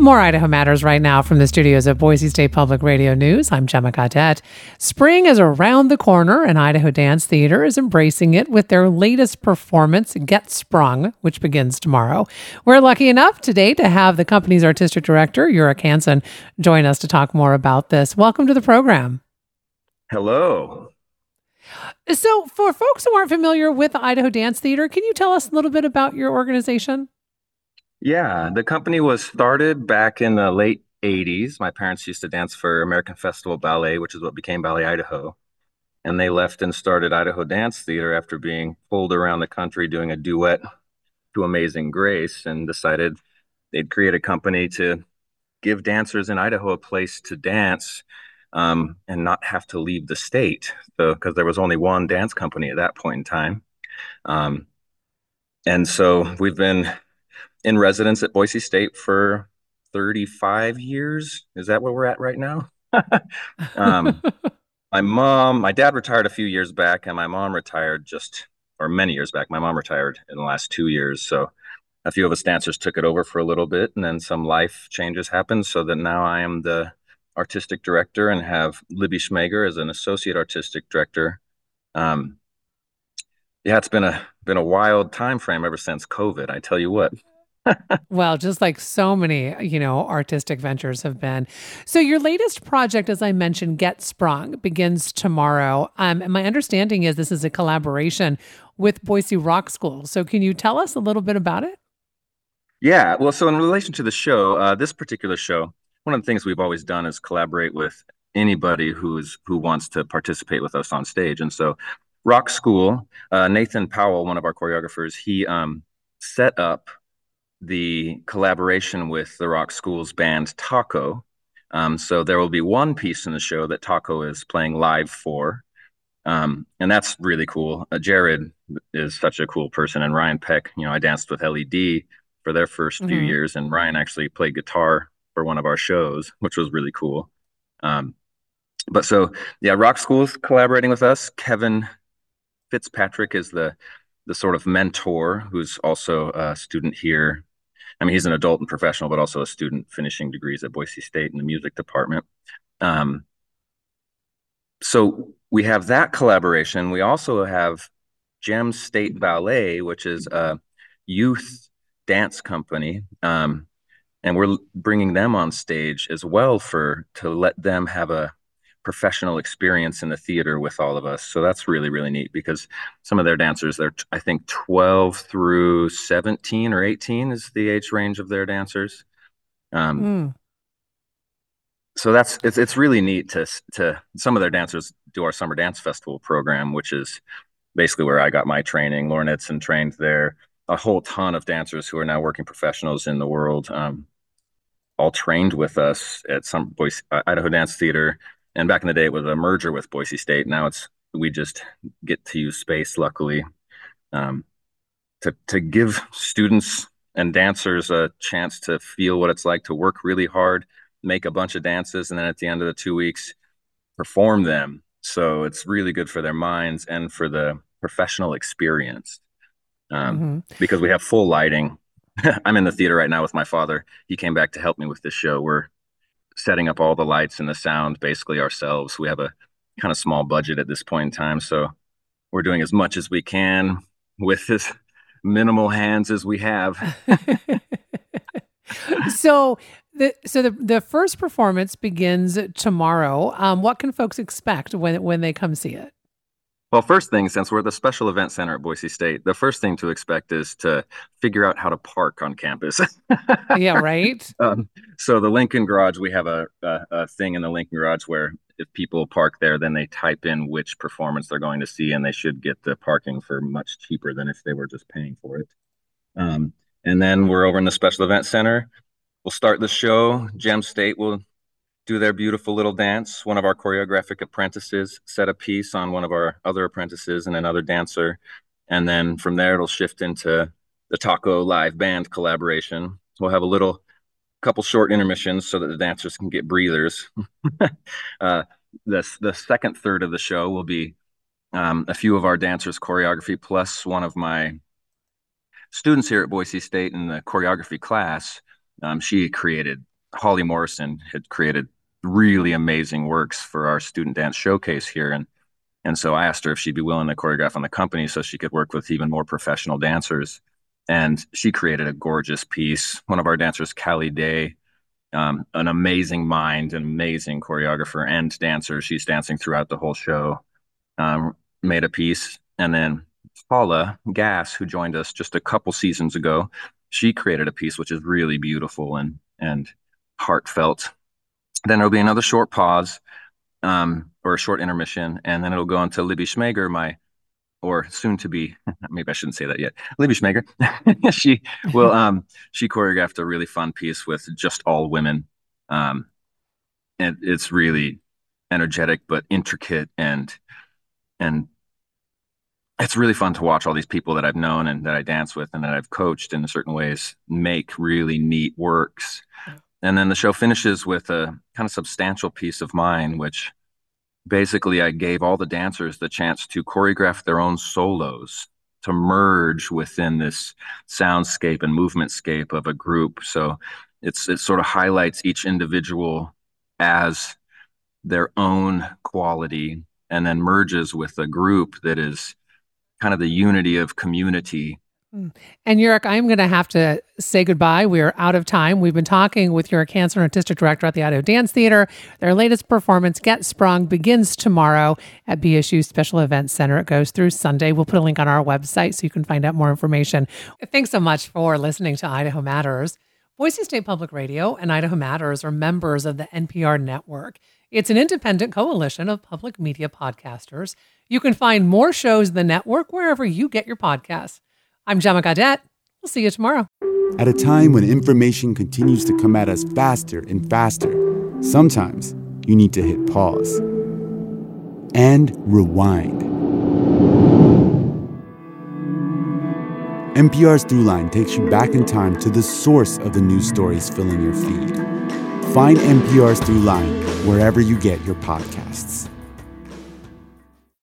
More Idaho Matters right now from the studios of Boise State Public Radio News. I'm Gemma Cadet. Spring is around the corner, and Idaho Dance Theater is embracing it with their latest performance, Get Sprung, which begins tomorrow. We're lucky enough today to have the company's artistic director, Yurick Hansen, join us to talk more about this. Welcome to the program. Hello. So, for folks who aren't familiar with the Idaho Dance Theater, can you tell us a little bit about your organization? Yeah, the company was started back in the late 80s. My parents used to dance for American Festival Ballet, which is what became Ballet Idaho. And they left and started Idaho Dance Theater after being pulled around the country doing a duet to Amazing Grace, and decided they'd create a company to give dancers in Idaho a place to dance, and not have to leave the state. So, because there was only one dance company at that point in time. And so we've been in residence at Boise State for 35 years. Is that where we're at right now? My dad retired a few years back, and my mom retired many years back. My mom retired in the last 2 years. So a few of us dancers took it over for a little bit, and then some life changes happened, so that now I am the artistic director and have Libby Schmager as an associate artistic director. It's been a wild time frame ever since COVID, I tell you what. Well, just like so many, artistic ventures have been. So your latest project, as I mentioned, Get Sprung, begins tomorrow. And my understanding is this is a collaboration with Boise Rock School. So can you tell us a little bit about it? Yeah, well, so in relation to the show, this particular show, one of the things we've always done is collaborate with anybody who wants to participate with us on stage. And so Rock School, Nathan Powell, one of our choreographers, he set up the collaboration with the Rock School's band Taco. So there will be one piece in the show that Taco is playing live for. And that's really cool. Jared is such a cool person. And Ryan Peck, I danced with LED for their first few years. And Ryan actually played guitar for one of our shows, which was really cool. Rock School is collaborating with us. Kevin Fitzpatrick is the sort of mentor, who's also a student here. I mean, he's an adult and professional, but also a student finishing degrees at Boise State in the music department. So we have that collaboration. We also have Gem State Ballet, which is a youth dance company. And we're bringing them on stage as well to let them have a professional experience in the theater with all of us. So that's really, really neat, because some of their dancers, they're, I think, 12 through 17 or 18 is the age range of their dancers. So it's really neat to some of their dancers do our summer dance festival program, which is basically where I got my training. Lauren Edson trained there. A whole ton of dancers who are now working professionals in the world, all trained with us at some Idaho Dance Theater. And back in the day, it was a merger with Boise State. Now we just get to use space, luckily, to give students and dancers a chance to feel what it's like to work really hard, make a bunch of dances, and then at the end of the 2 weeks, perform them. So it's really good for their minds and for the professional experience, because we have full lighting. I'm in the theater right now with my father. He came back to help me with this show. We're setting up all the lights and the sound basically ourselves. We have a kind of small budget at this point in time, so we're doing as much as we can with as minimal hands as we have. So the first performance begins tomorrow. What can folks expect when they come see it? Well, first thing, since we're at the Special Event Center at Boise State, the first thing to expect is to figure out how to park on campus. Yeah, right. So the Lincoln Garage, we have a thing in the Lincoln Garage where if people park there, then they type in which performance they're going to see, and they should get the parking for much cheaper than if they were just paying for it. And then we're over in the Special Event Center. We'll start the show. Gem State will do their beautiful little dance. One of our choreographic apprentices set a piece on one of our other apprentices and another dancer. And then from there, it'll shift into the Taco live band collaboration. We'll have a couple short intermissions so that the dancers can get breathers. The second third of the show will be a few of our dancers' choreography, plus one of my students here at Boise State in the choreography class. She created Holly Morrison had created really amazing works for our student dance showcase here. And so I asked her if she'd be willing to choreograph on the company so she could work with even more professional dancers. And she created a gorgeous piece. One of our dancers, Callie Day, an amazing mind, an amazing choreographer and dancer. She's dancing throughout the whole show, made a piece. And then Paula Gass, who joined us just a couple seasons ago, she created a piece which is really beautiful and heartfelt. Then there'll be another short pause, or a short intermission, and then it'll go on to Libby Schmager, or soon to be, maybe I shouldn't say that yet, Libby Schmager. She choreographed a really fun piece with just all women. And it's really energetic, but intricate, and it's really fun to watch all these people that I've known and that I dance with and that I've coached in certain ways make really neat works. And then the show finishes with a kind of substantial piece of mine, which basically I gave all the dancers the chance to choreograph their own solos to merge within this soundscape and movementscape of a group. So it sort of highlights each individual as their own quality and then merges with a group that is kind of the unity of community. And Yurick, I'm going to have to say goodbye. We're out of time. We've been talking with Yurick Hansen, Artistic Director at the Idaho Dance Theater. Their latest performance, Get Sprung, begins tomorrow at BSU Special Events Center. It goes through Sunday. We'll put a link on our website so you can find out more information. Thanks so much for listening to Idaho Matters. Boise State Public Radio and Idaho Matters are members of the NPR network. It's an independent coalition of public media podcasters. You can find more shows in the network wherever you get your podcasts. I'm Gemma Gaudette. We'll see you tomorrow. At a time when information continues to come at us faster and faster, sometimes you need to hit pause and rewind. NPR's Throughline takes you back in time to the source of the news stories filling your feed. Find NPR's Throughline wherever you get your podcasts.